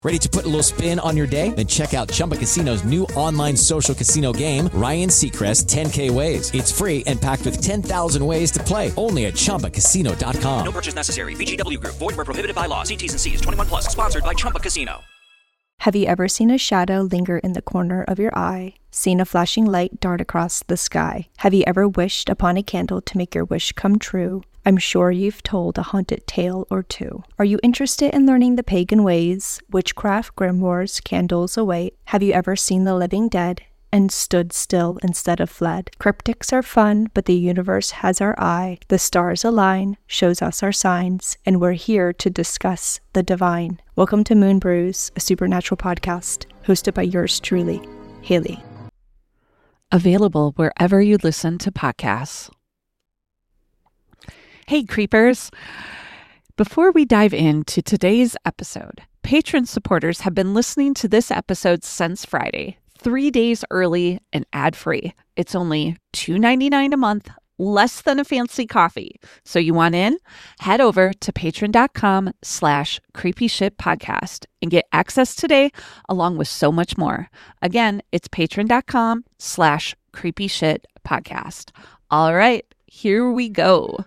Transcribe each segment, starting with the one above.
Ready to put a little spin on your day? Then check out Chumba Casino's new online social casino game, Ryan Seacrest 10K Ways. It's free and packed with 10,000 ways to play. Only at ChumbaCasino.com. No purchase necessary. VGW Group. Void where prohibited by law. See T's and C's. 21 plus. Sponsored by Chumba Casino. Have you ever seen a shadow linger in the corner of your eye? Seen a flashing light dart across the sky? Have you ever wished upon a candle to make your wish come true? I'm sure you've told a haunted tale or two. Are you interested in learning the pagan ways? Witchcraft, grimoires, candles await. Have you ever seen the living dead and stood still instead of fled? Cryptics are fun, but the universe has our eye. The stars align, shows us our signs, and we're here to discuss the divine. Welcome to Moon Brews, a supernatural podcast, hosted by yours truly, Haley. Available wherever you listen to podcasts. Hey, creepers. Before we dive into today's episode, Patreon supporters have been listening to this episode since Friday, 3 days early and ad-free. It's only $2.99 a month, less than a fancy coffee. So you want in? Head over to patreon.com/creepyshitpodcast and get access today along with so much more. Again, it's patreon.com/creepyshitpodcast. All right, here we go.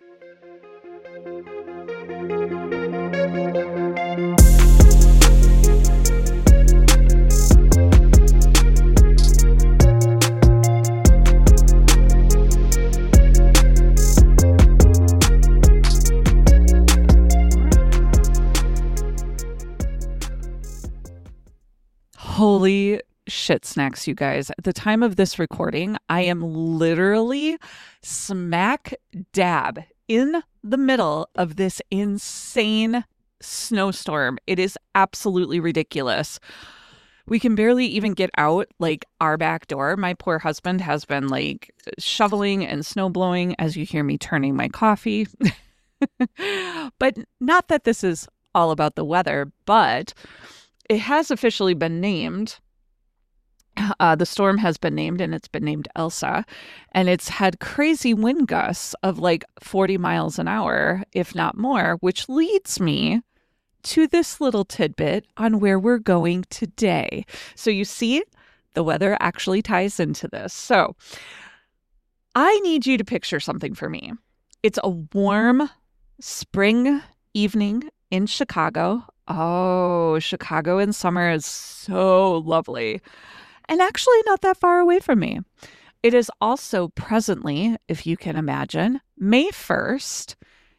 Holy shit snacks, you guys. At the time of this recording, I am literally smack dab in the middle of this insane snowstorm. It is absolutely ridiculous. We can barely even get out like our back door. My poor husband has been like shoveling and snow blowing as you hear me turning my coffee. But not that this is all about the weather, but it has officially been named. The storm has been named, and it's been named Elsa. And it's had crazy wind gusts of like 40 miles an hour, if not more, which leads me to this little tidbit on where we're going today. So you see, the weather actually ties into this. So I need you to picture something for me. It's a warm spring evening in Chicago. Oh, Chicago in summer is so lovely. And actually not that far away from me. It is also presently, if you can imagine, May 1st,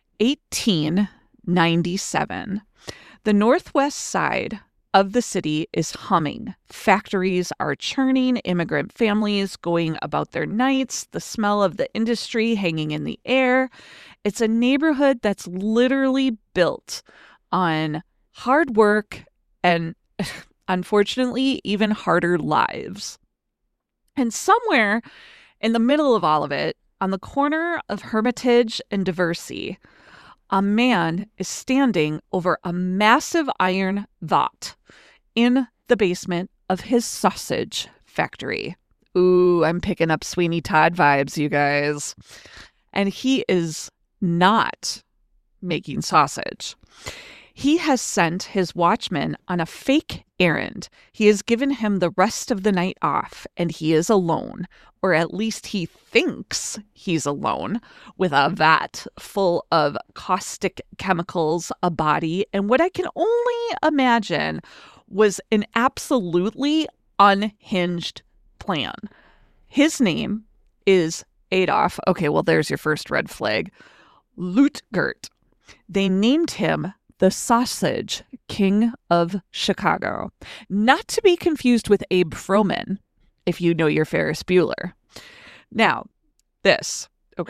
1897. The northwest side of the city is humming. Factories are churning, immigrant families going about their nights, the smell of the industry hanging in the air. It's a neighborhood that's literally built on hard work and, unfortunately, even harder lives. And somewhere in the middle of all of it, on the corner of Hermitage and Diversey, a man is standing over a massive iron vat in the basement of his sausage factory. Ooh, I'm picking up Sweeney Todd vibes, you guys. And he is not making sausage. He has sent his watchman on a fake errand. He has given him the rest of the night off, and he is alone, or at least he thinks he's alone, with a vat full of caustic chemicals, a body, and what I can only imagine was an absolutely unhinged plan. His name is Adolf. Okay, well, there's your first red flag. Lutgert. They named him the Sausage King of Chicago. Not to be confused with Abe Froman, if you know your Ferris Bueller. Now, this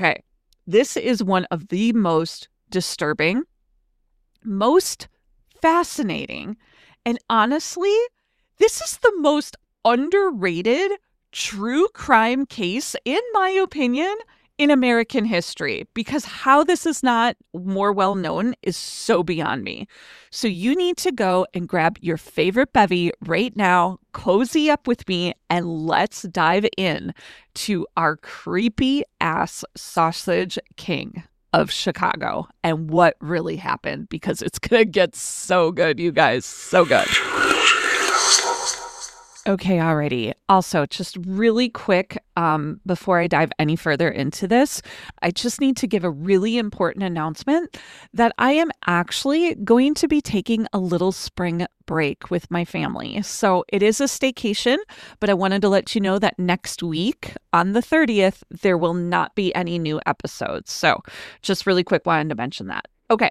is one of the most disturbing, most fascinating, and honestly, this is the most underrated true crime case, in my opinion, in American history, because how this is not more well known is so beyond me. So you need to go and grab your favorite bevy right now, cozy up with me, and let's dive in to our creepy ass Sausage King of Chicago and what really happened, because it's going to get so good, you guys. So good. Okay, alrighty. Also, just really quick, before I dive any further into this, I just need to give a really important announcement that I am actually going to be taking a little spring break with my family. So it is a staycation, but I wanted to let you know that next week on the 30th, there will not be any new episodes. So just really quick, wanted to mention that. Okay.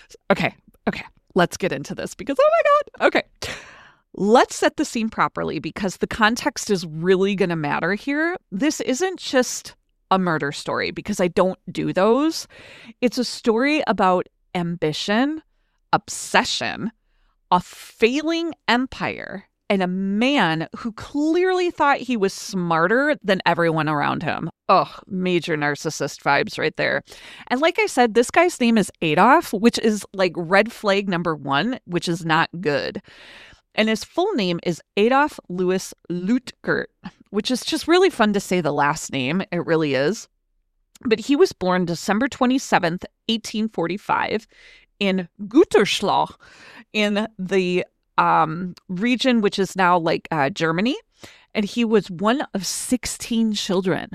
Let's get into this because, oh my God. Okay. Let's set the scene properly because the context is really going to matter here. This isn't just a murder story because I don't do those. It's a story about ambition, obsession, a failing empire, and a man who clearly thought he was smarter than everyone around him. Oh, major narcissist vibes right there. And like I said, this guy's name is Adolf, which is like red flag number 1, which is not good. And his full name is Adolf Louis Luetgert, which is just really fun to say the last name. It really is. But he was born December 27th, 1845 in Gütersloh in the region, which is now like Germany. And he was one of 16 children.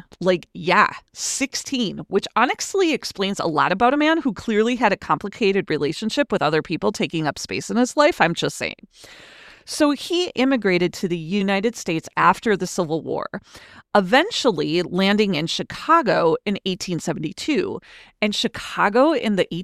16, which honestly explains a lot about a man who clearly had a complicated relationship with other people taking up space in his life. I'm just saying. So he immigrated to the United States after the Civil War, eventually landing in Chicago in 1872. And Chicago in the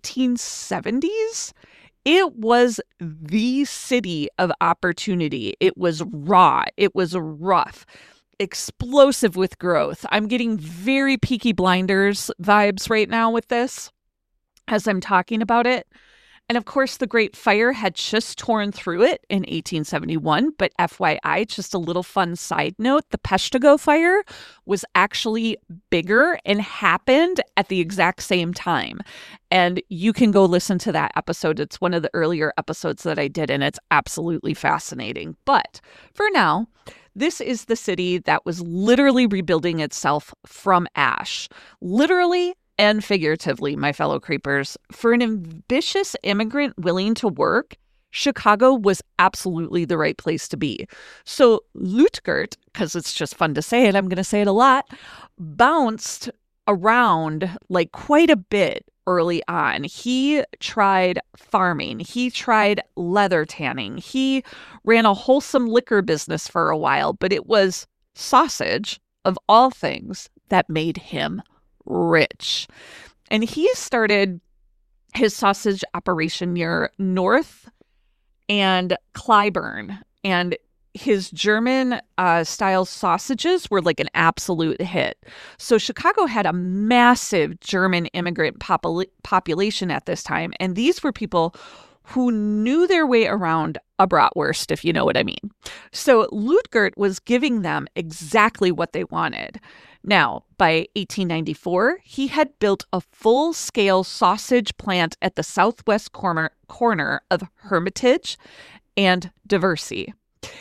1870s, it was the city of opportunity. It was raw. It was rough, explosive with growth. I'm getting very Peaky Blinders vibes right now with this as I'm talking about it. And of course, the Great Fire had just torn through it in 1871. But FYI, just a little fun side note, the Peshtigo Fire was actually bigger and happened at the exact same time. And you can go listen to that episode. It's one of the earlier episodes that I did, and it's absolutely fascinating. But for now, this is the city that was literally rebuilding itself from ash. Literally and figuratively, my fellow creepers, for an ambitious immigrant willing to work, Chicago was absolutely the right place to be. So Luetgert, because it's just fun to say it, I'm going to say it a lot, bounced around like quite a bit early on. He tried farming. He tried leather tanning. He ran a wholesome liquor business for a while, but it was sausage, of all things, that made him rich. And he started his sausage operation near North and Clybourne. And his German style sausages were like an absolute hit. So Chicago had a massive German immigrant population at this time. And these were people who knew their way around a bratwurst, if you know what I mean. So Luetgert was giving them exactly what they wanted. Now, by 1894, he had built a full-scale sausage plant at the southwest corner of Hermitage and Diversey.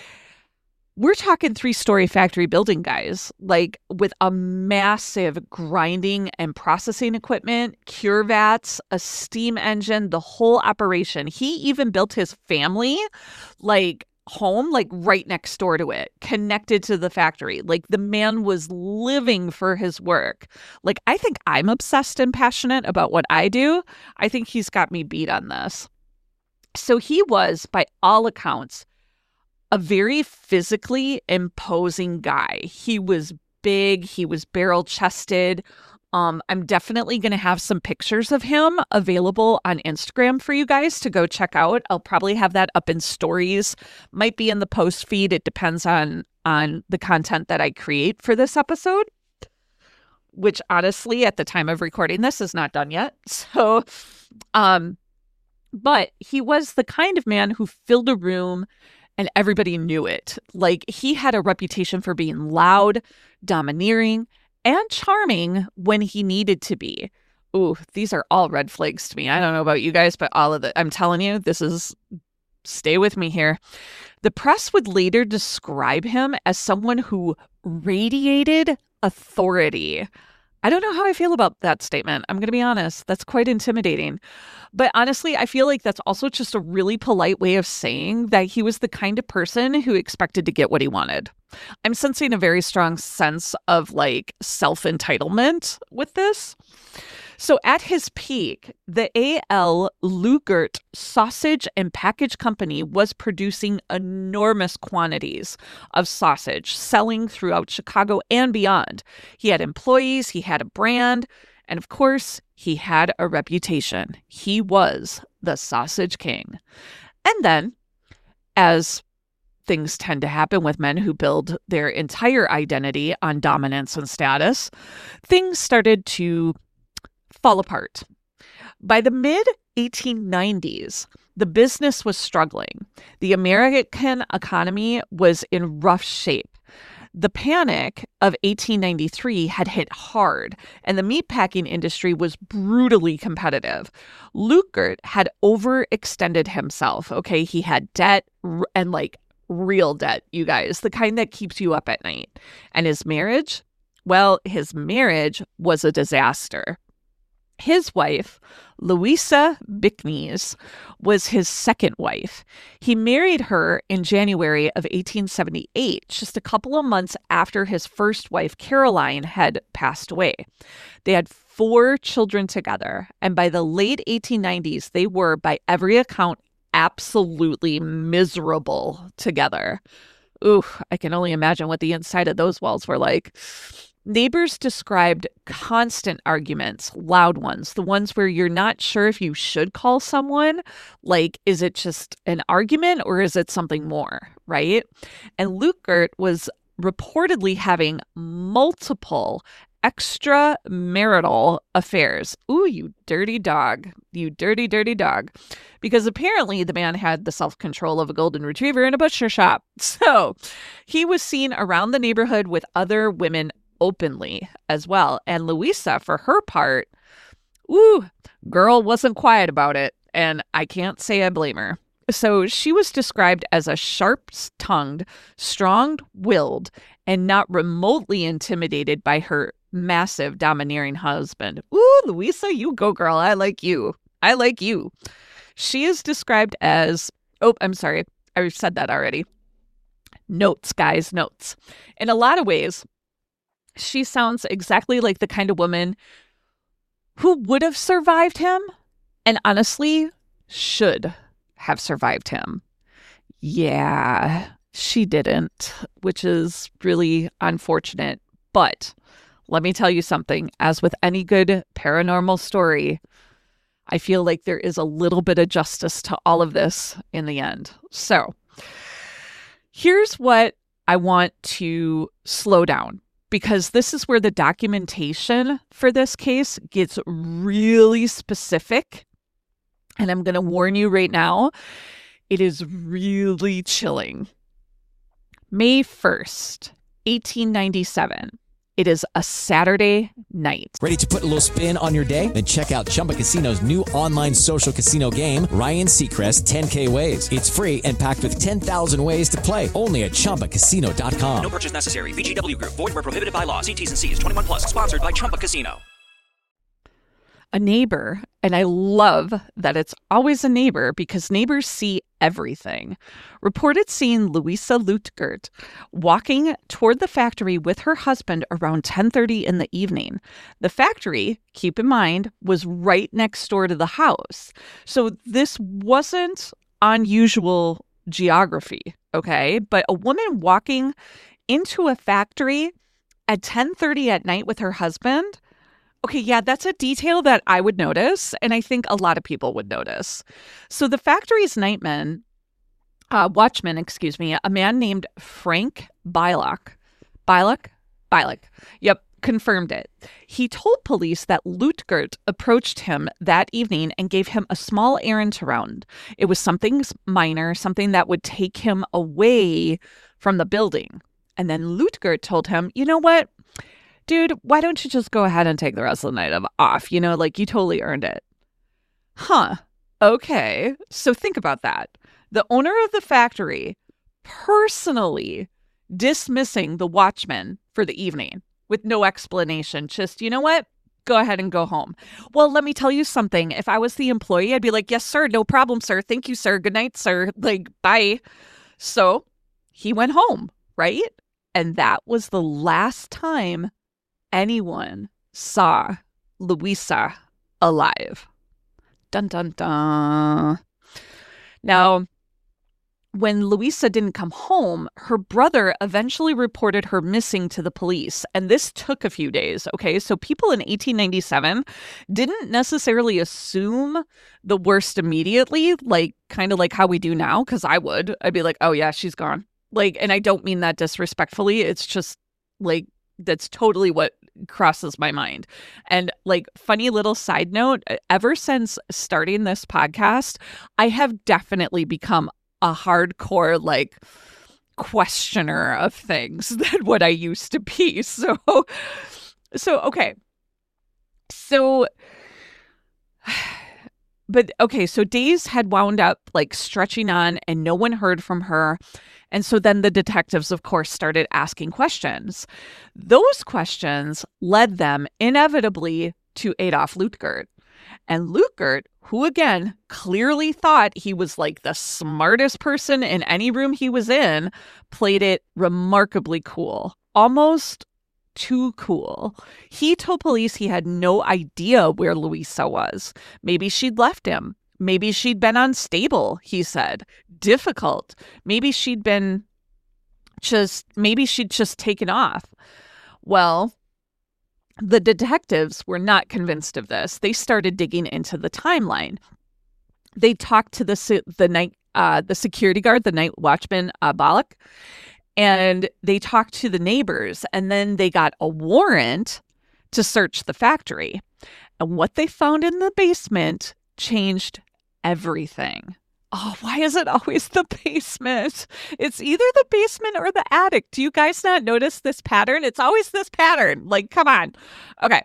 We're talking 3-story factory building, guys, like with a massive grinding and processing equipment, cure vats, a steam engine, the whole operation. He even built his family home right next door to it, connected to the factory. Like the man was living for his work. Like I think I'm obsessed and passionate about what I do. I think he's got me beat on this. So he was, by all accounts, a very physically imposing guy. He was big. He was barrel-chested. I'm definitely going to have some pictures of him available on Instagram for you guys to go check out. I'll probably have that up in stories. Might be in the post feed. It depends on the content that I create for this episode, which honestly, at the time of recording this, is not done yet. So, but he was the kind of man who filled a room and everybody knew it. Like he had a reputation for being loud, domineering, and charming when he needed to be. Ooh, these are all red flags to me. I don't know about you guys, but all of it. I'm telling you, stay with me here. The press would later describe him as someone who radiated authority. I don't know how I feel about that statement. I'm going to be honest. That's quite intimidating. But honestly, I feel like that's also just a really polite way of saying that he was the kind of person who expected to get what he wanted. I'm sensing a very strong sense of like self-entitlement with this. So at his peak, the A.L. Lugert Sausage and Package Company was producing enormous quantities of sausage, selling throughout Chicago and beyond. He had employees, he had a brand, and of course, he had a reputation. He was the Sausage King. And then, as things tend to happen with men who build their entire identity on dominance and status, things started to fall apart. By the mid-1890s, the business was struggling. The American economy was in rough shape. The panic of 1893 had hit hard, and the meatpacking industry was brutally competitive. Lugert had overextended himself, okay? He had debt and like real debt, you guys, the kind that keeps you up at night. And his marriage? Well, his marriage was a disaster. His wife, Louisa Bickness, was his second wife. He married her in January of 1878, just a couple of months after his first wife, Caroline, had passed away. They had 4 children together, and by the late 1890s, they were, by every account, absolutely miserable together. Ooh, I can only imagine what the inside of those walls were like. Neighbors described constant arguments, loud ones, the ones where you're not sure if you should call someone. Like, is it just an argument or is it something more, right? And Lugert was reportedly having multiple extramarital affairs. Ooh, you dirty dog. You dirty, dirty dog. Because apparently the man had the self-control of a golden retriever in a butcher shop. So he was seen around the neighborhood with other women openly as well. And Louisa, for her part, girl wasn't quiet about it. And I can't say I blame her. So she was described as a sharp-tongued, strong-willed, and not remotely intimidated by her massive, domineering husband. Ooh, Louisa, you go, girl. I like you. I like you. She is described as, I'm sorry. I said that already. Notes, guys, notes. In a lot of ways, she sounds exactly like the kind of woman who would have survived him and honestly should have survived him. Yeah, she didn't, which is really unfortunate. But let me tell you something. As with any good paranormal story, I feel like there is a little bit of justice to all of this in the end. So here's what I want to slow down, because this is where the documentation for this case gets really specific. And I'm going to warn you right now, it is really chilling. May 1st, 1897. It is a Saturday night. Ready to put a little spin on your day? Then check out Chumba Casino's new online social casino game, Ryan Seacrest 10K Ways. It's free and packed with 10,000 ways to play. Only at ChumbaCasino.com. No purchase necessary. VGW Group. Void where prohibited by law. See T's and C's. 21 plus. Sponsored by Chumba Casino. A neighbor, and I love that it's always a neighbor because neighbors see everything, reported seeing Louisa Lugert walking toward the factory with her husband around 10:30 in the evening. The factory, keep in mind, was right next door to the house. So this wasn't unusual geography, okay? But a woman walking into a factory at 10:30 at night with her husband, okay, yeah, that's a detail that I would notice, and I think a lot of people would notice. So the factory's watchman, a man named Frank Bilock, confirmed it. He told police that Lugert approached him that evening and gave him a small errand to run. It was something minor, something that would take him away from the building. And then Lugert told him, you know what? Dude, why don't you just go ahead and take the rest of the night off? You know, like you totally earned it. Huh. Okay. So think about that. The owner of the factory personally dismissing the watchman for the evening. with no explanation. Just, you know what? Go ahead and go home. Well, let me tell you something. If I was the employee, I'd be like, yes, sir. No problem, sir. Thank you, sir. Good night, sir. Like, bye. So he went home, right? And that was the last time anyone saw Louisa alive. Dun, dun, dun. Now, when Louisa didn't come home, her brother eventually reported her missing to the police. And this took a few days, okay? So people in 1897 didn't necessarily assume the worst immediately, like kind of like how we do now, because I'd be like, oh yeah, she's gone. Like, and I don't mean that disrespectfully. It's just like, that's totally what crosses my mind. And like, funny little side note, ever since starting this podcast, I have definitely become a hardcore like questioner of things than what I used to be. So okay. So days had wound up like stretching on and no one heard from her. And so then the detectives, of course, started asking questions. Those questions led them inevitably to Adolf Lutgert. And Lutgert, who again clearly thought he was like the smartest person in any room he was in, played it remarkably cool, almost too cool. He told police he had no idea where Louisa was. Maybe she'd left him. Maybe she'd been unstable, he said. Difficult. Maybe she'd just taken off. Well, the detectives were not convinced of this. They started digging into the timeline. They talked to the security guard, the night watchman, Balak, and they talked to the neighbors, and then they got a warrant to search the factory. And what they found in the basement changed everything. Oh, why is it always the basement? It's either the basement or the attic. Do you guys not notice this pattern? It's always this pattern. Like, come on. Okay.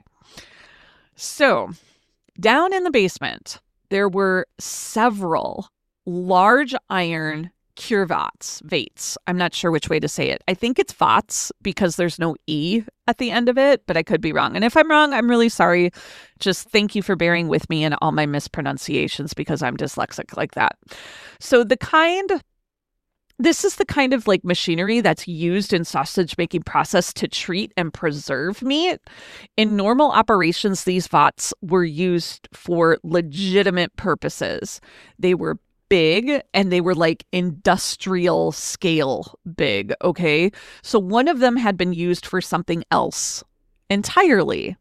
So down in the basement, there were several large iron vates. I'm not sure which way to say it. I think it's vats because there's no E at the end of it, but I could be wrong. And if I'm wrong, I'm really sorry. Just thank you for bearing with me in all my mispronunciations because I'm dyslexic like that. So this is the kind of like machinery that's used in sausage making process to treat and preserve meat. In normal operations, these vats were used for legitimate purposes. They were big and they were like industrial scale big, okay? So one of them had been used for something else entirely.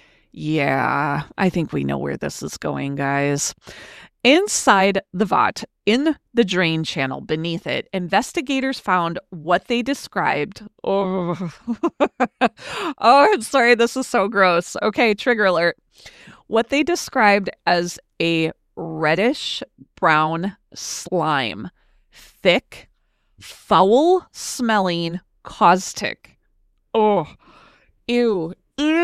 Yeah, I think we know where this is going, guys. Inside the vat, in the drain channel beneath it, investigators found what they described. Oh, I'm sorry, this is so gross. Okay, trigger alert. What they described as a reddish brown slime, thick, foul smelling caustic. Oh, ew,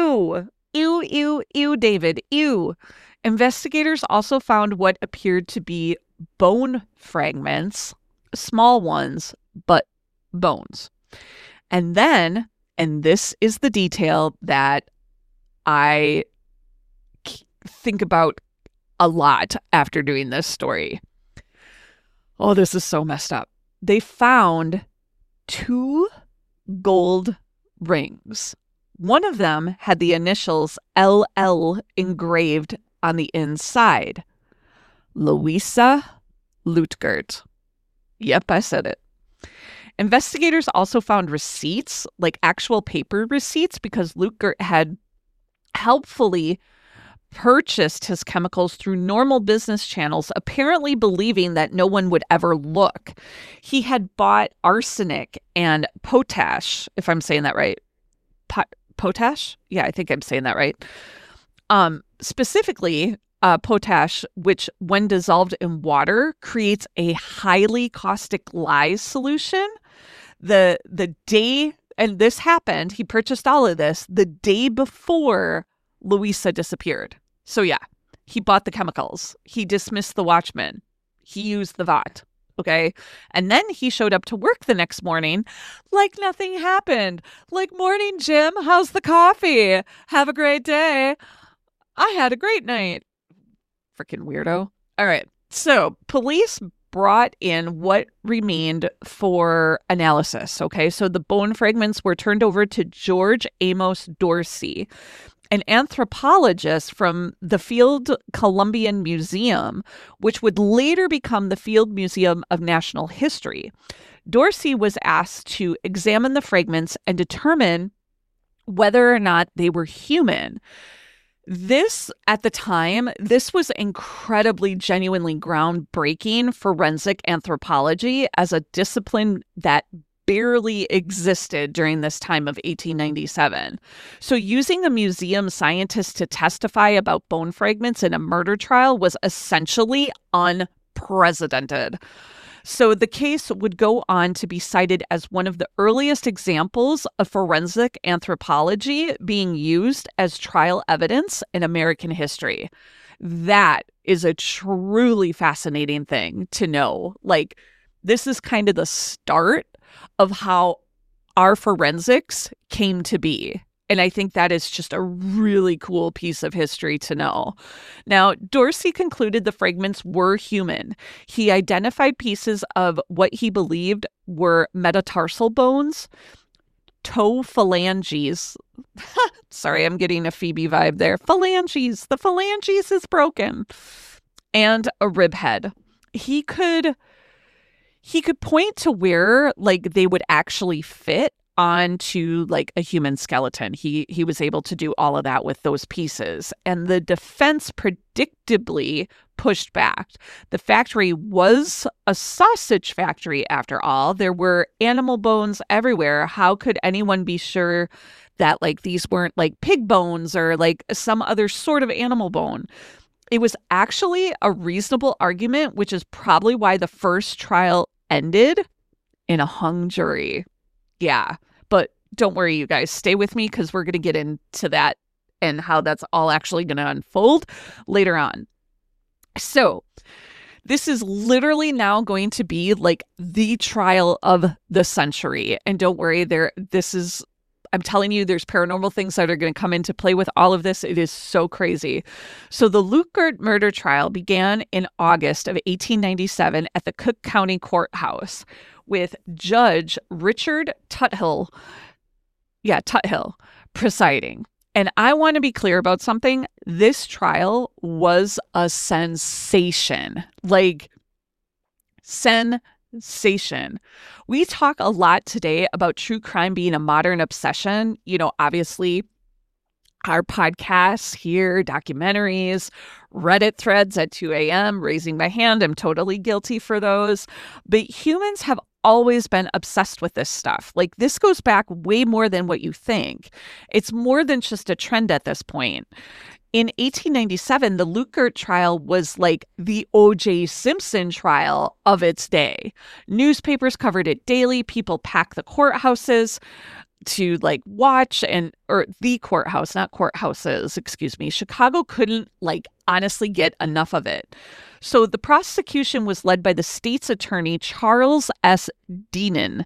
David, ew. Investigators also found what appeared to be bone fragments, small ones, but bones. And then, and this is the detail that I think about a lot after doing this story. Oh, this is so messed up. They found 2 gold rings. One of them had the initials LL engraved on the inside. Louisa Lutgert. Yep, I said it. Investigators also found receipts, like actual paper receipts, because Lutgert had helpfully purchased his chemicals through normal business channels, apparently believing that no one would ever look. He had bought arsenic and potash, if I'm saying that right. Potash? Yeah, I think I'm saying that right. Specifically, potash, which when dissolved in water creates a highly caustic lye solution. The day, and this happened, he purchased all of this the day before Louisa disappeared. So yeah, he bought the chemicals. He dismissed the watchman. He used the vat. Okay. And then he showed up to work the next morning like nothing happened. Like, morning, Jim. How's the coffee? Have a great day. I had a great night. Freaking weirdo. All right. So police brought in what remained for analysis. Okay. So the bone fragments were turned over to George Amos Dorsey, an anthropologist from the Field Columbian Museum, which would later become the Field Museum of National History. Dorsey was asked to examine the fragments and determine whether or not they were human. This, at the time, this was incredibly, genuinely groundbreaking forensic anthropology as a discipline that barely existed during this time of 1897. So using a museum scientist to testify about bone fragments in a murder trial was essentially unprecedented. So the case would go on to be cited as one of the earliest examples of forensic anthropology being used as trial evidence in American history. That is a truly fascinating thing to know. Like, this is kind of the start of how our forensics came to be. And I think that is just a really cool piece of history to know. Now, Dorsey concluded the fragments were human. He identified pieces of what he believed were metatarsal bones, toe phalanges. Sorry, I'm getting a Phoebe vibe there. Phalanges. The phalanges is broken. And a rib head. He could point to where, like, they would actually fit onto like a human skeleton. He was able to do all of that with those pieces. And the defense predictably pushed back. The factory was a sausage factory after all. There were animal bones everywhere. How could anyone be sure that like these weren't like pig bones or like some other sort of animal bone? It was actually a reasonable argument, which is probably why the first trial ended in a hung jury. Yeah. But don't worry, you guys. Stay with me because we're going to get into that and how that's all actually going to unfold later on. So this is literally now going to be like the trial of the century. And don't worry, I'm telling you, there's paranormal things that are going to come into play with all of this. It is so crazy. So the Lutgert murder trial began in August of 1897 at the Cook County Courthouse with Judge Richard Tuthill presiding. And I want to be clear about something. This trial was a sensation. Like, sensation. We talk a lot today about true crime being a modern obsession. You know, obviously, our podcasts here, documentaries, Reddit threads at 2 a.m., raising my hand. I'm totally guilty for those. But humans have always been obsessed with this stuff. Like, this goes back way more than what you think. It's more than just a trend at this point. In 1897, the Lutgert trial was like the O.J. Simpson trial of its day. Newspapers covered it daily. People packed the courthouses to like watch or the courthouse, not courthouses, excuse me. Chicago couldn't honestly get enough of it. So the prosecution was led by the state's attorney, Charles S. Deanan,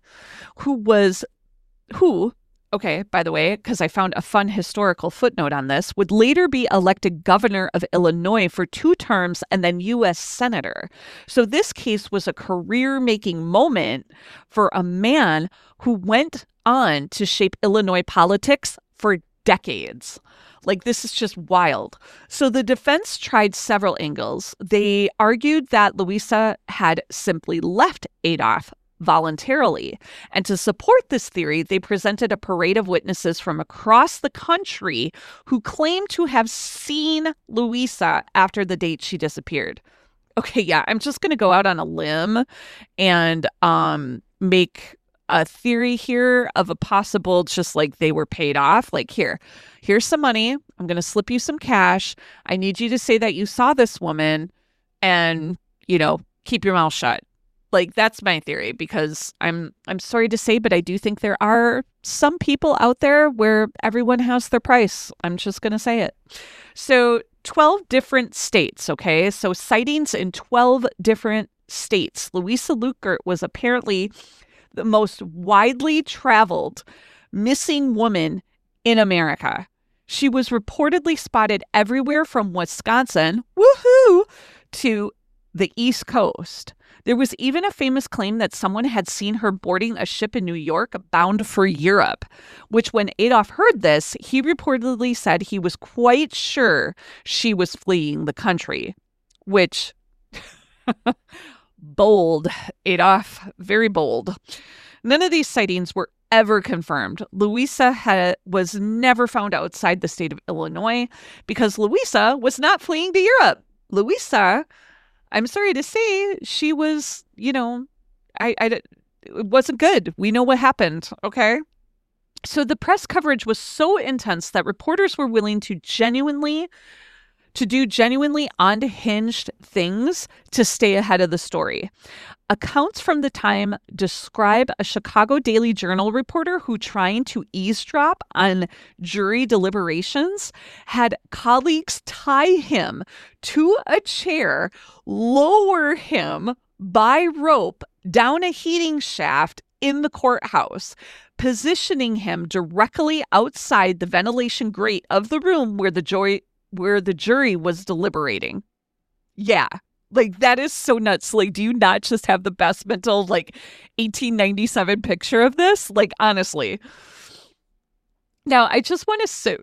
who, okay, by the way, because I found a fun historical footnote on this, would later be elected governor of Illinois for 2 terms and then U.S. senator. So this case was a career-making moment for a man who went on to shape Illinois politics for decades. Like, this is just wild. So the defense tried several angles. They argued that Louisa had simply left Adolf voluntarily. And to support this theory, they presented a parade of witnesses from across the country who claimed to have seen Louisa after the date she disappeared. Okay, yeah, I'm just going to go out on a limb and make a theory here of a possible, just like they were paid off. Like, here's some money. I'm going to slip you some cash. I need you to say that you saw this woman and, keep your mouth shut. Like, that's my theory, because I'm sorry to say, but I do think there are some people out there where everyone has their price. I'm just going to say it. So 12 different states, okay? So sightings in 12 different States, Louisa Lutgert was apparently the most widely traveled missing woman in America. She was reportedly spotted everywhere from Wisconsin, woohoo, to the East Coast. There was even a famous claim that someone had seen her boarding a ship in New York bound for Europe, which when Adolf heard this, he reportedly said he was quite sure she was fleeing the country, which, bold, Adolf, very bold. None of these sightings were ever confirmed. Louisa was never found outside the state of Illinois because Louisa was not fleeing to Europe. Louisa, I'm sorry to say, she was, it wasn't good. We know what happened, okay? So the press coverage was so intense that reporters were willing to do genuinely unhinged things to stay ahead of the story. Accounts from the time describe a Chicago Daily Journal reporter who, trying to eavesdrop on jury deliberations, had colleagues tie him to a chair, lower him by rope down a heating shaft in the courthouse, positioning him directly outside the ventilation grate of the room where the jury was deliberating. Yeah. Like, that is so nuts. Like, do you not just have the best mental, 1897 picture of this? Like, honestly. Now, I just want to sit,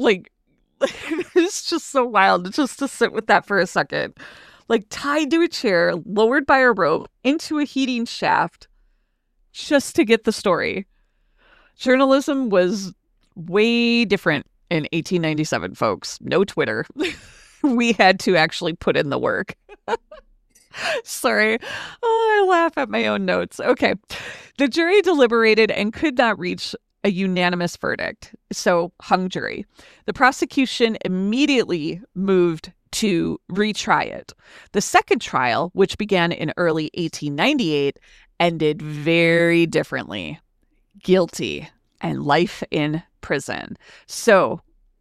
it's just so wild just to sit with that for a second. Tied to a chair, lowered by a rope, into a heating shaft, just to get the story. Journalism was way different in 1897, folks. No Twitter. We had to actually put in the work. Sorry. Oh, I laugh at my own notes. Okay. The jury deliberated and could not reach a unanimous verdict, so hung jury. The prosecution immediately moved to retry it. The second trial, which began in early 1898, ended very differently. Guilty and life in prison. So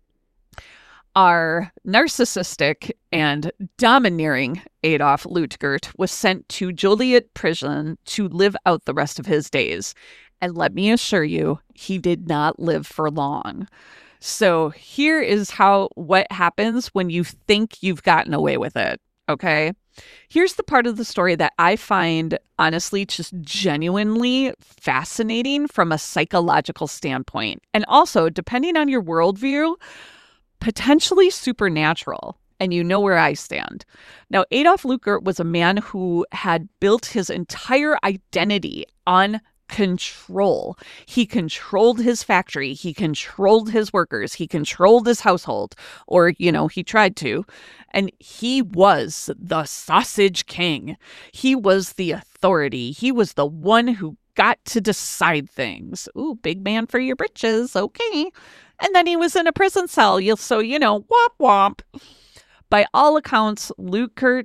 our narcissistic and domineering Adolf Lutgert was sent to Joliet prison to live out the rest of his days. And let me assure you, he did not live for long. So here is what happens when you think you've gotten away with it, okay? Here's the part of the story that I find, honestly, just genuinely fascinating from a psychological standpoint. And also, depending on your worldview, potentially supernatural. And you know where I stand. Now, Adolf Lutgert was a man who had built his entire identity on control. He controlled his factory. He controlled his workers. He controlled his household, or, he tried to. And he was the sausage king. He was the authority. He was the one who got to decide things. Ooh, big man for your britches. Okay. And then he was in a prison cell. So, womp womp. By all accounts, Lutgert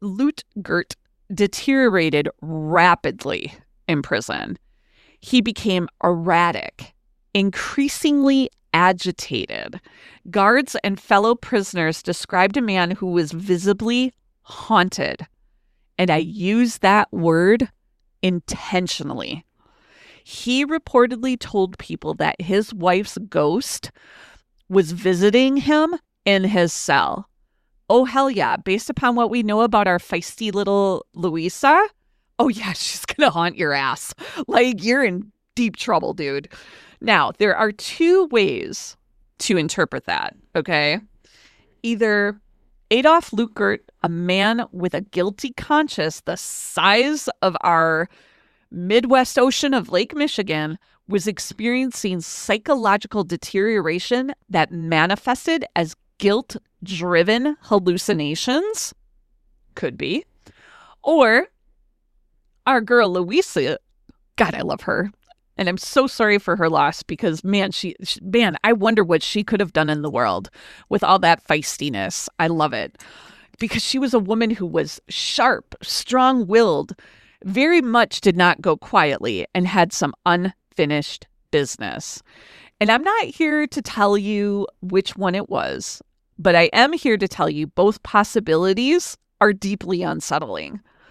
deteriorated rapidly in prison. He became erratic, increasingly agitated. Guards and fellow prisoners described a man who was visibly haunted. And I use that word intentionally. He reportedly told people that his wife's ghost was visiting him in his cell. Oh, hell yeah. Based upon what we know about our feisty little Louisa, oh yeah, she's going to haunt your ass. You're in deep trouble, dude. Now, there are two ways to interpret that, okay? Either Adolf Lutgert, a man with a guilty conscience the size of our Midwest ocean of Lake Michigan, was experiencing psychological deterioration that manifested as guilt-driven hallucinations. Could be. Or our girl Louisa, God, I love her. And I'm so sorry for her loss because, man, I wonder what she could have done in the world with all that feistiness. I love it. Because she was a woman who was sharp, strong-willed, very much did not go quietly, and had some unfinished business. And I'm not here to tell you which one it was, but I am here to tell you both possibilities are deeply unsettling.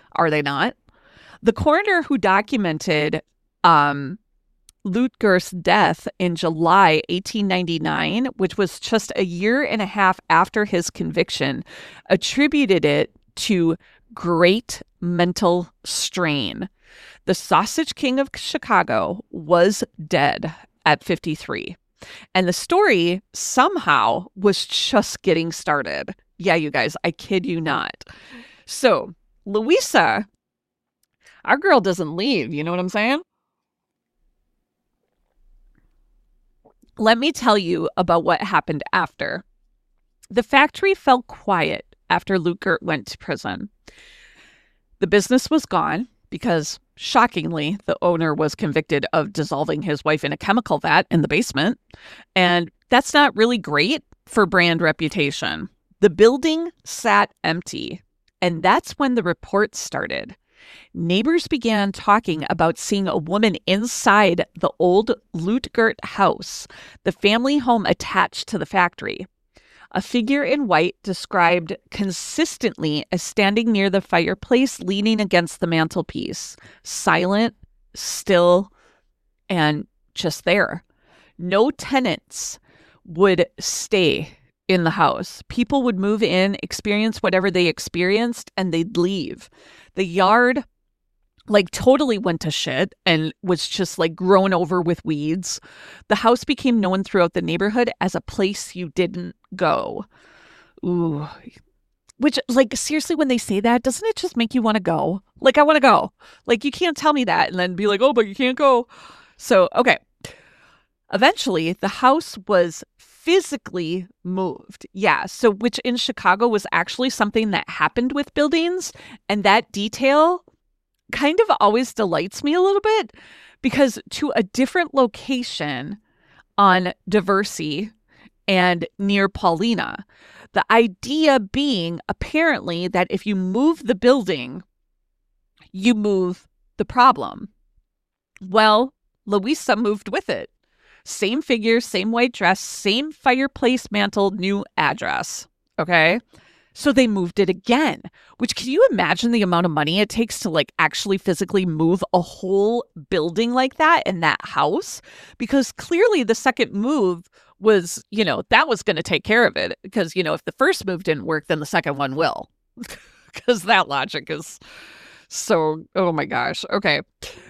are they not? The coroner who documented Lutger's death in July 1899, which was just a year and a half after his conviction, attributed it to great mental strain. The Sausage King of Chicago was dead at 53. And the story somehow was just getting started. Yeah, you guys, I kid you not. So, Louisa, our girl doesn't leave. You know what I'm saying? Let me tell you about what happened after. The factory fell quiet after Lutger went to prison. The business was gone because, shockingly, the owner was convicted of dissolving his wife in a chemical vat in the basement. And that's not really great for brand reputation. The building sat empty. And that's when the reports started. Neighbors began talking about seeing a woman inside the old Lutgert house, the family home attached to the factory. A figure in white described consistently as standing near the fireplace, leaning against the mantelpiece, silent, still, and just there. No tenants would stay in the house. People would move in, experience whatever they experienced, and they'd leave. The yard totally went to shit and was just grown over with weeds. The house became known throughout the neighborhood as a place you didn't go. Ooh. Which, seriously, when they say that, doesn't it just make you want to go? I want to go. You can't tell me that and then be like, oh, but you can't go. So, okay. Eventually, the house was physically moved. Yeah. So, which in Chicago was actually something that happened with buildings. And that detail kind of always delights me a little bit, because to a different location on Diversey and near Paulina, the idea being apparently that if you move the building, you move the problem. Well, Louisa moved with it. Same figure, same white dress, same fireplace mantle, new address. Okay? So they moved it again, which, can you imagine the amount of money it takes to actually physically move a whole building like that in that house? Because clearly the second move was, that was going to take care of it. Because, if the first move didn't work, then the second one will. Because that logic is so, oh my gosh. Okay.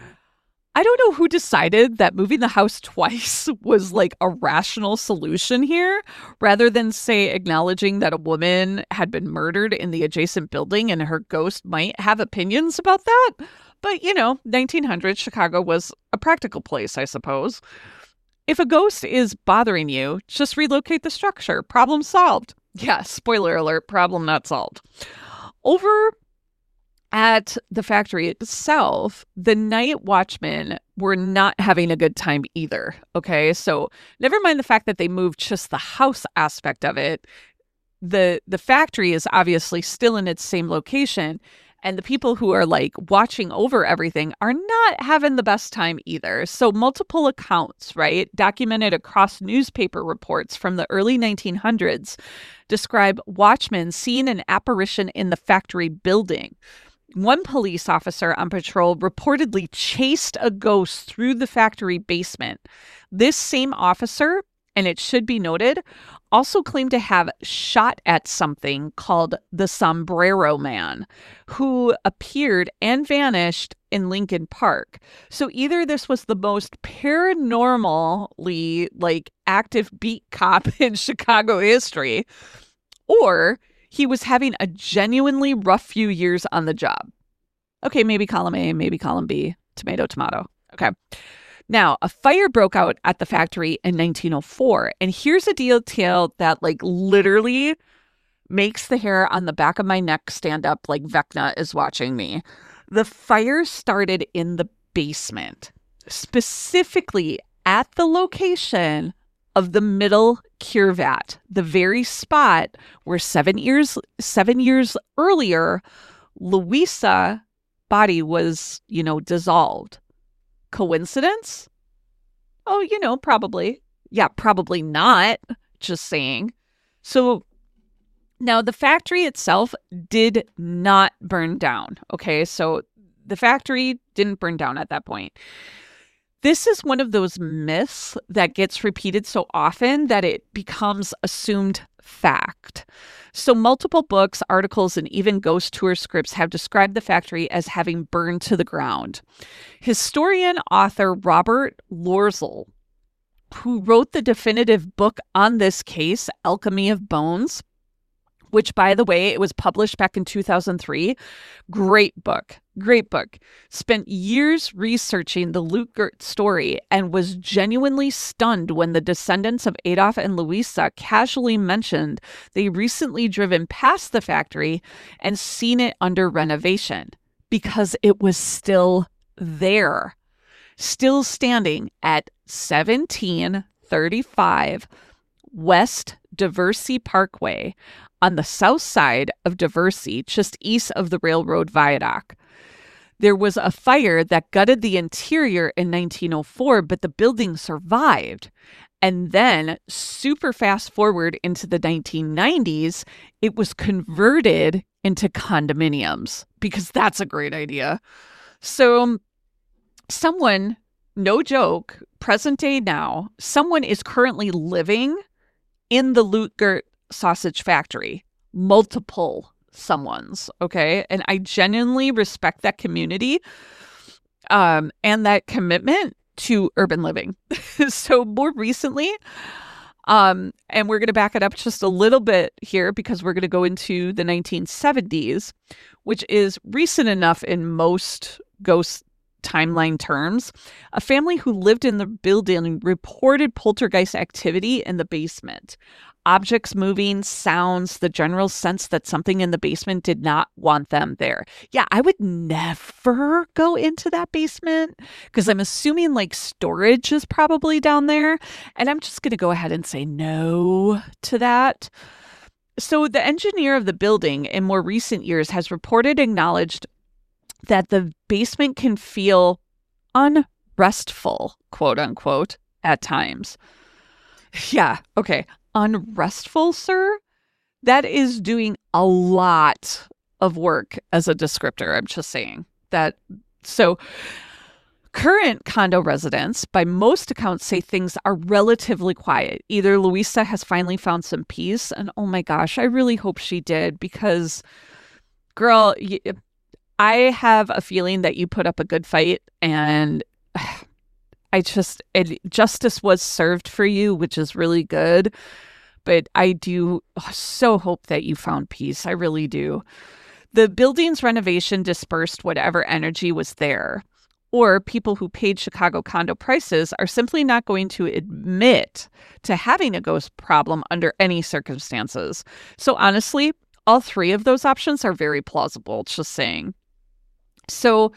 I don't know who decided that moving the house twice was a rational solution here, rather than, say, acknowledging that a woman had been murdered in the adjacent building and her ghost might have opinions about that. But, 1900s Chicago was a practical place, I suppose. If a ghost is bothering you, just relocate the structure. Problem solved. Yeah, spoiler alert, problem not solved. Over at the factory itself, the night watchmen were not having a good time either. Okay, so never mind the fact that they moved just the house aspect of it. The factory is obviously still in its same location, and the people who are watching over everything are not having the best time either. So multiple accounts, right, documented across newspaper reports from the early 1900s describe watchmen seeing an apparition in the factory building. One police officer on patrol reportedly chased a ghost through the factory basement. This same officer, and it should be noted, also claimed to have shot at something called the Sombrero Man, who appeared and vanished in Lincoln Park. So either this was the most paranormally active beat cop in Chicago history, or he was having a genuinely rough few years on the job. Okay, maybe column A, maybe column B, tomato, tomato. Okay. Now, a fire broke out at the factory in 1904. And here's a detail that literally makes the hair on the back of my neck stand up like Vecna is watching me. The fire started in the basement, specifically at the location of the middle cure vat, the very spot where 7 years earlier, Louisa body was, dissolved. Coincidence? Oh, probably. Yeah, probably not. Just saying. So Now, the factory itself did not burn down. Okay, so the factory didn't burn down at that point. This is one of those myths that gets repeated so often that it becomes assumed fact. So multiple books, articles, and even ghost tour scripts have described the factory as having burned to the ground. Historian author Robert Loerzel, who wrote the definitive book on this case, Alchemy of Bones, which, by the way, it was published back in 2003. Great book. Spent years researching the Lutgert story and was genuinely stunned when the descendants of Adolf and Louisa casually mentioned they recently driven past the factory and seen it under renovation because it was still there, still standing at 1735 West Diversey Parkway on the south side of Diversey, just east of the railroad viaduct. There was a fire that gutted the interior in 1904, but the building survived. And then, super fast forward into the 1990s, it was converted into condominiums because that's a great idea. So someone, no joke, present day now, someone is currently living in the Lutgert sausage factory. Multiple someones, okay? And I genuinely respect that community and that commitment to urban living. So more recently, and we're going to back it up just a little bit here because we're going to go into the 1970s, which is recent enough in most ghost timeline terms. A family who lived in the building reported poltergeist activity in the basement. Objects moving, sounds, the general sense that something in the basement did not want them there. Yeah, I would never go into that basement because I'm assuming like storage is probably down there. And I'm just going to go ahead and say no to that. So the engineer of the building in more recent years has acknowledged that the basement can feel unrestful, quote unquote, at times. Yeah, okay. Unrestful, sir? That is doing a lot of work as a descriptor. I'm just saying that. So current condo residents, by most accounts, say things are relatively quiet. Either Louisa has finally found some peace, and oh my gosh, I really hope she did because, girl, I have a feeling that you put up a good fight, and justice was served for you, which is really good. But I do so hope that you found peace. I really do. The building's renovation dispersed whatever energy was there. Or people who paid Chicago condo prices are simply not going to admit to having a ghost problem under any circumstances. So honestly, all three of those options are very plausible, just saying. So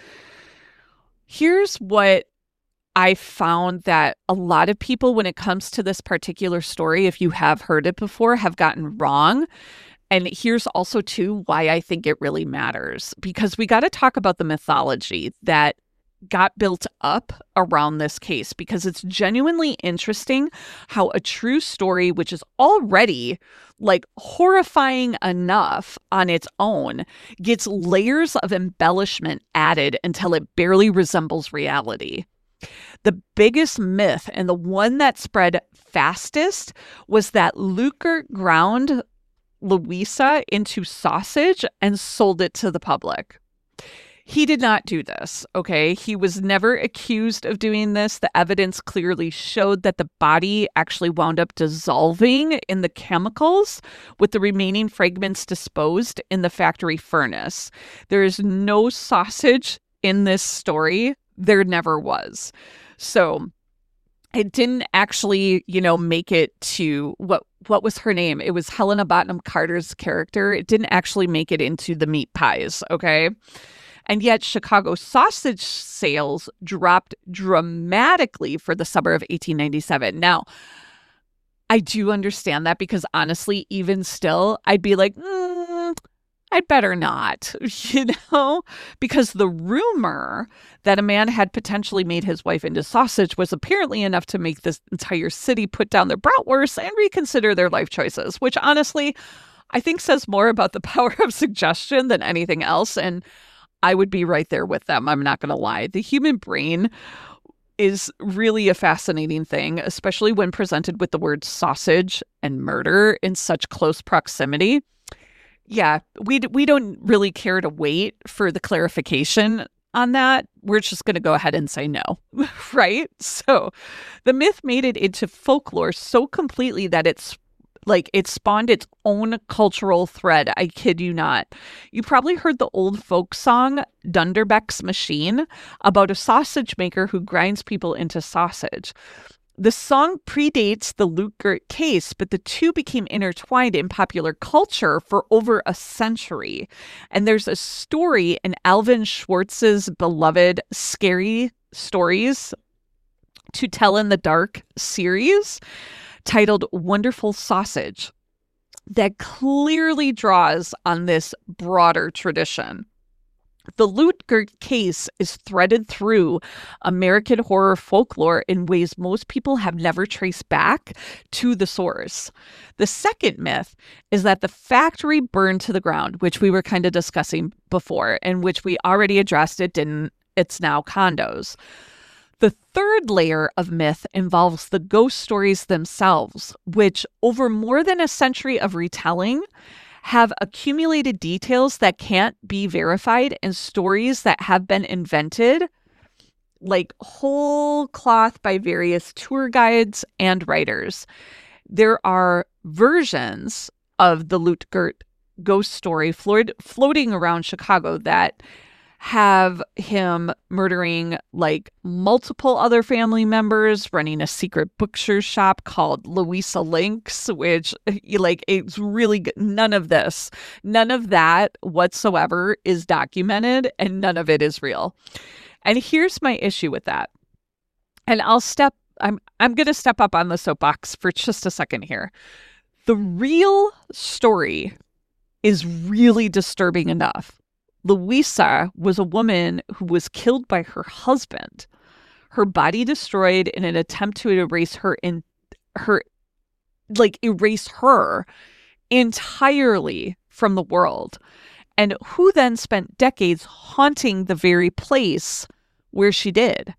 here's what I found that a lot of people, when it comes to this particular story, if you have heard it before, have gotten wrong. And here's also, too, why I think it really matters. Because we got to talk about the mythology that got built up around this case, because it's genuinely interesting how a true story, which is already like horrifying enough on its own, gets layers of embellishment added until it barely resembles reality. The biggest myth, and the one that spread fastest, was that Lutgert ground Louisa into sausage and sold it to the public. He did not do this, okay? He was never accused of doing this. The evidence clearly showed that the body actually wound up dissolving in the chemicals, with the remaining fragments disposed in the factory furnace. There is no sausage in this story. There never was. So it didn't actually, make it to what was her name? It was Helena Bonham Carter's character. It didn't actually make it into the meat pies, okay? And yet Chicago sausage sales dropped dramatically for the summer of 1897. Now, I do understand that because honestly, even still, I'd be like, I'd better not, because the rumor that a man had potentially made his wife into sausage was apparently enough to make this entire city put down their bratwurst and reconsider their life choices, which honestly, I think says more about the power of suggestion than anything else. And I would be right there with them. I'm not going to lie. The human brain is really a fascinating thing, especially when presented with the word sausage and murder in such close proximity. Yeah, we don't really care to wait for the clarification on that. We're just going to go ahead and say no, right? So the myth made it into folklore so completely that it spawned its own cultural thread. I kid you not. You probably heard the old folk song, Dunderbeck's Machine, about a sausage maker who grinds people into sausage. The song predates the Lutgert case, but the two became intertwined in popular culture for over a century. And there's a story in Alvin Schwartz's beloved Scary Stories to Tell in the Dark series, titled Wonderful Sausage, that clearly draws on this broader tradition. The Lutgert case is threaded through American horror folklore in ways most people have never traced back to the source. The second myth is that the factory burned to the ground, which we were kind of discussing before, and which we already addressed. It's now condos. The third layer of myth involves the ghost stories themselves, which over more than a century of retelling have accumulated details that can't be verified and stories that have been invented like whole cloth by various tour guides and writers. There are versions of the Lutgert ghost story floating around Chicago that have him murdering like multiple other family members, running a secret butcher shop called Louisa Links, which it's really good. None of that whatsoever is documented, and none of it is real. And here's my issue with that. And I'm going to step up on the soapbox for just a second here. The real story is really disturbing enough. Louisa was a woman who was killed by her husband, her body destroyed in an attempt to erase her entirely from the world, and who then spent decades haunting the very place where she died.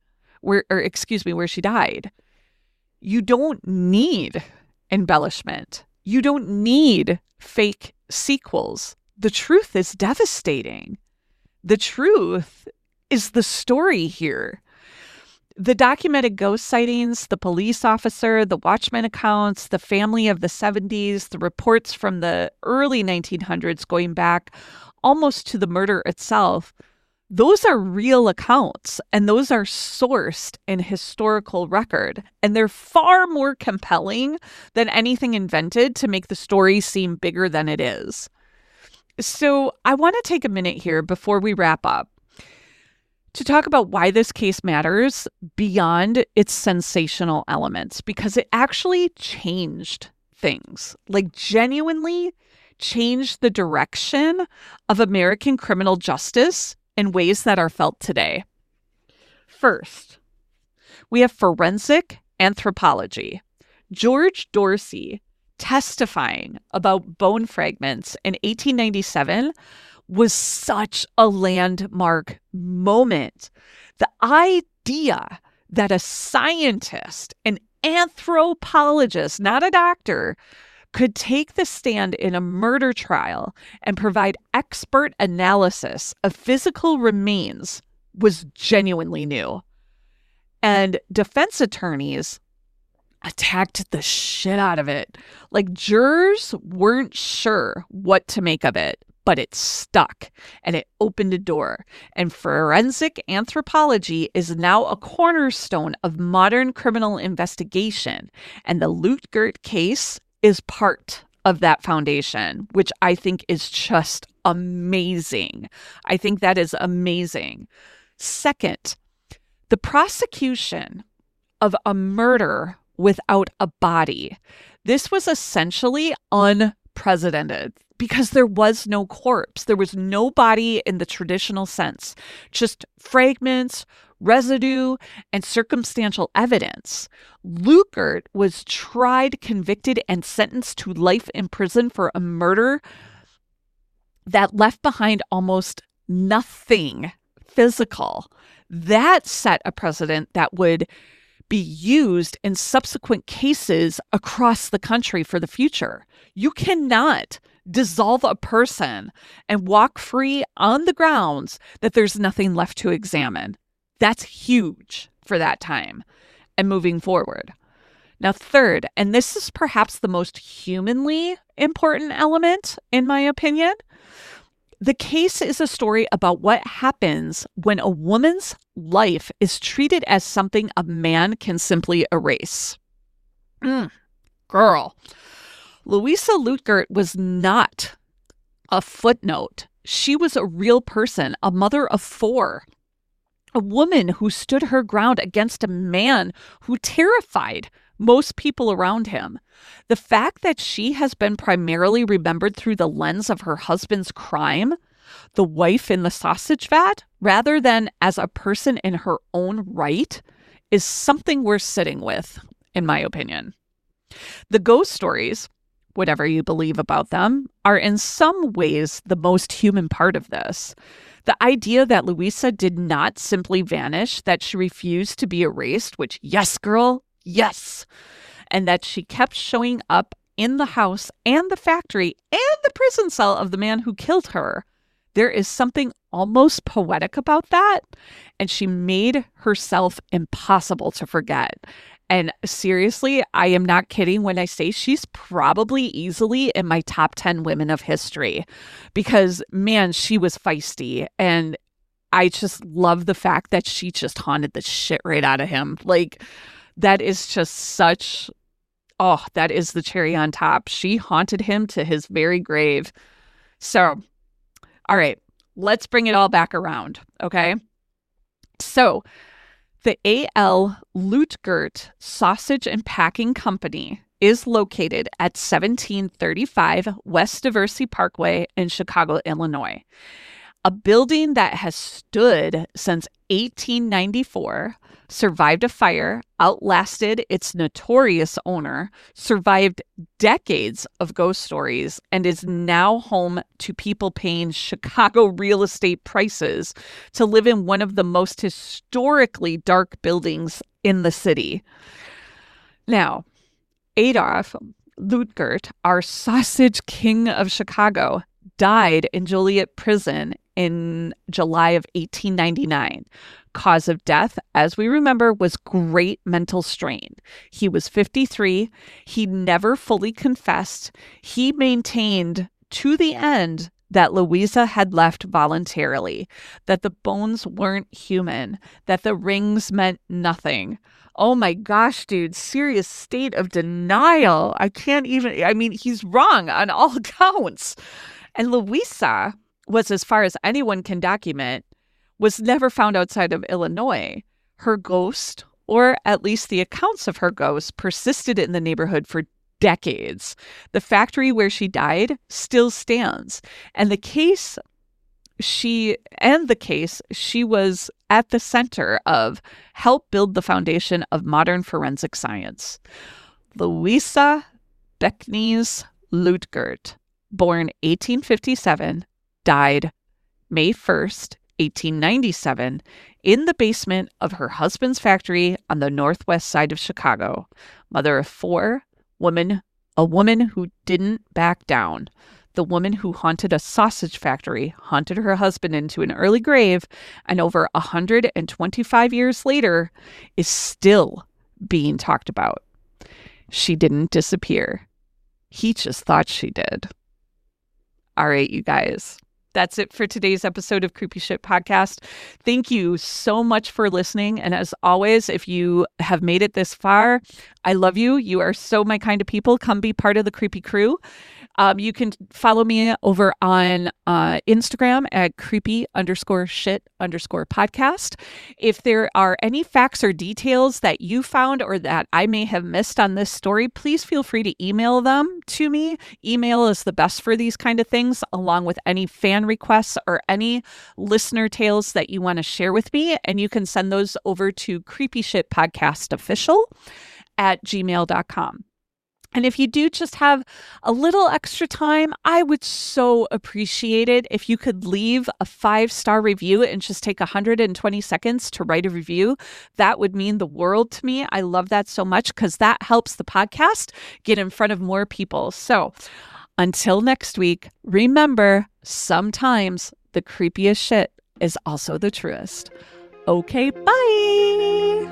You don't need embellishment. You don't need fake sequels. The truth is devastating. The truth is the story here. The documented ghost sightings, the police officer, the watchman accounts, the family of the 70s, the reports from the early 1900s going back almost to the murder itself, those are real accounts, and those are sourced in historical record. And they're far more compelling than anything invented to make the story seem bigger than it is. So I want to take a minute here before we wrap up to talk about why this case matters beyond its sensational elements, because it actually changed things, like genuinely changed the direction of American criminal justice in ways that are felt today. First, we have forensic anthropology. George Dorsey testifying about bone fragments in 1897 was such a landmark moment. The idea that a scientist, an anthropologist, not a doctor, could take the stand in a murder trial and provide expert analysis of physical remains was genuinely new. And defense attorneys attacked the shit out of it. Like, jurors weren't sure what to make of it, but it stuck and it opened a door. And forensic anthropology is now a cornerstone of modern criminal investigation. And the Lutgert case is part of that foundation, which I think is just amazing. I think that is amazing. Second, the prosecution of a murder without a body. This was essentially unprecedented because there was no corpse. There was no body in the traditional sense, just fragments, residue, and circumstantial evidence. Lutgert was tried, convicted, and sentenced to life in prison for a murder that left behind almost nothing physical. That set a precedent that would be used in subsequent cases across the country for the future. You cannot dissolve a person and walk free on the grounds that there's nothing left to examine. That's huge for that time and moving forward. Now, third, and this is perhaps the most humanly important element, in my opinion, the case is a story about what happens when a woman's life is treated as something a man can simply erase. Girl. Louisa Lutgert was not a footnote. She was a real person, a mother of 4, a woman who stood her ground against a man who terrified most people around him. The fact that she has been primarily remembered through the lens of her husband's crime, the wife in the sausage vat, rather than as a person in her own right, is something worth sitting with, in my opinion. The ghost stories, whatever you believe about them, are in some ways the most human part of this. The idea that Louisa did not simply vanish, that she refused to be erased, which, yes, girl, yes, and that she kept showing up in the house and the factory and the prison cell of the man who killed her. There is something almost poetic about that, and she made herself impossible to forget. And seriously, I am not kidding when I say she's probably easily in my top 10 women of history because, man, she was feisty. And I just love the fact that she just haunted the shit right out of him. Like, that is just such, that is the cherry on top. She haunted him to his very grave. So, all right, let's bring it all back around, okay? So, the A.L. Lutgert Sausage and Packing Company is located at 1735 West Diversey Parkway in Chicago, Illinois. A building that has stood since 1894, survived a fire, outlasted its notorious owner, survived decades of ghost stories, and is now home to people paying Chicago real estate prices to live in one of the most historically dark buildings in the city. Now, Adolf Lutgert, our sausage king of Chicago, died in Joliet Prison in July of 1899. Cause of death, as we remember, was great mental strain. He was 53. He never fully confessed. He maintained to the end that Louisa had left voluntarily, that the bones weren't human, that the rings meant nothing. Oh my gosh, dude, serious state of denial. He's wrong on all counts. And Louisa was, as far as anyone can document, was never found outside of Illinois. Her ghost, or at least the accounts of her ghost, persisted in the neighborhood for decades. The factory where she died still stands. And the case she was at the center of helped build the foundation of modern forensic science. Louisa Becknes Lutgert, born 1857, died May 1st, 1897, in the basement of her husband's factory on the northwest side of Chicago. Mother of 4, a woman who didn't back down. The woman who haunted a sausage factory, haunted her husband into an early grave, and over 125 years later is still being talked about. She didn't disappear. He just thought she did. All right, you guys. That's it for today's episode of Creepy Shit Podcast. Thank you so much for listening. And as always, if you have made it this far, I love you. You are so my kind of people. Come be part of the Creepy Crew. You can follow me over on Instagram at creepy_shit_podcast. If there are any facts or details that you found or that I may have missed on this story, please feel free to email them to me. Email is the best for these kind of things, along with any fan requests or any listener tales that you want to share with me. And you can send those over to creepyshitpodcastofficial@gmail.com. And if you do just have a little extra time, I would so appreciate it if you could leave a 5-star review and just take 120 seconds to write a review. That would mean the world to me. I love that so much because that helps the podcast get in front of more people. So until next week, remember, sometimes the creepiest shit is also the truest. Okay, bye.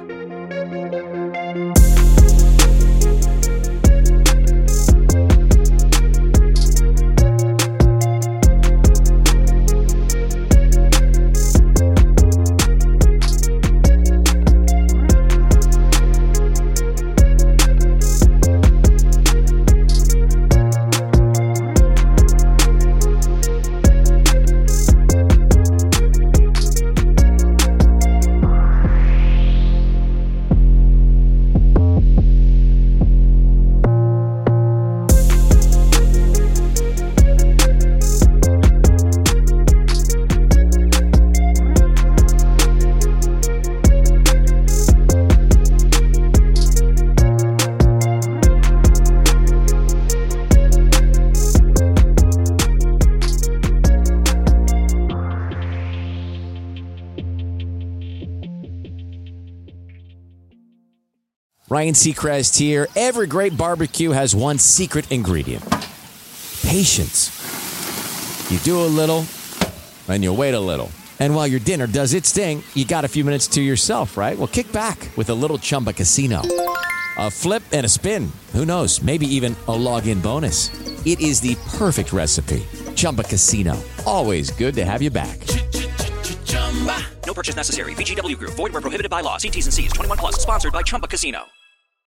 Ryan Seacrest here. Every great barbecue has one secret ingredient: patience. You do a little, and you wait a little. And while your dinner does its thing, you got a few minutes to yourself, right? Well, kick back with a little Chumba Casino. A flip and a spin. Who knows? Maybe even a log-in bonus. It is the perfect recipe. Chumba Casino. Always good to have you back. No purchase necessary. VGW Group. Void where prohibited by law. See T's and C's. 21+. Sponsored by Chumba Casino.